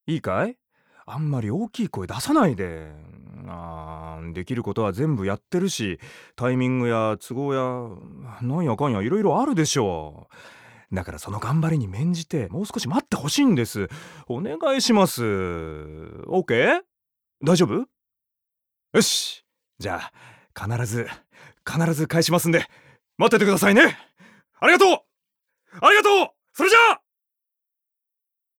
いいかい？あんまり大きい声出さないで。できることは全部やってるし、タイミングや都合や、なんやかんやいろいろあるでしょう。だからその頑張りに免じて、もう少し待ってほしいんです。お願いします。オッケー？大丈夫？よし。じゃあ、必ず返しますんで、待っててくださいね。ありがとう！ありがとう！それじゃあ！